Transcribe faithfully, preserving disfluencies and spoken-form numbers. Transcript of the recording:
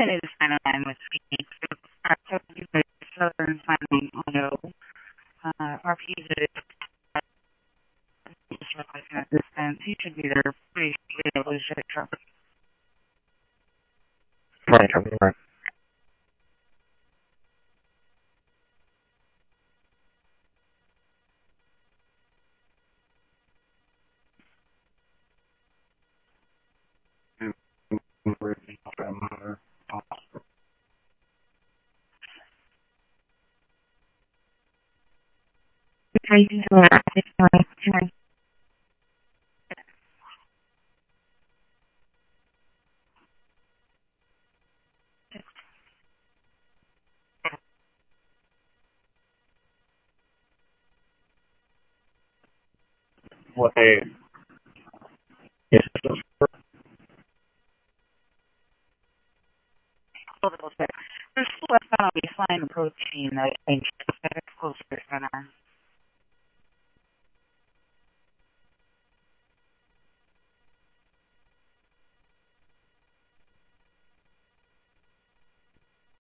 It is nine oh nine with Phoenix. Uh, so you guys, Southern Signing Auto, uh, R P is just requesting assistance. He should be there pretty able to shut truck. Right, I'm right. What they, yes, There's still left on a baseline protein that I think is closer to center.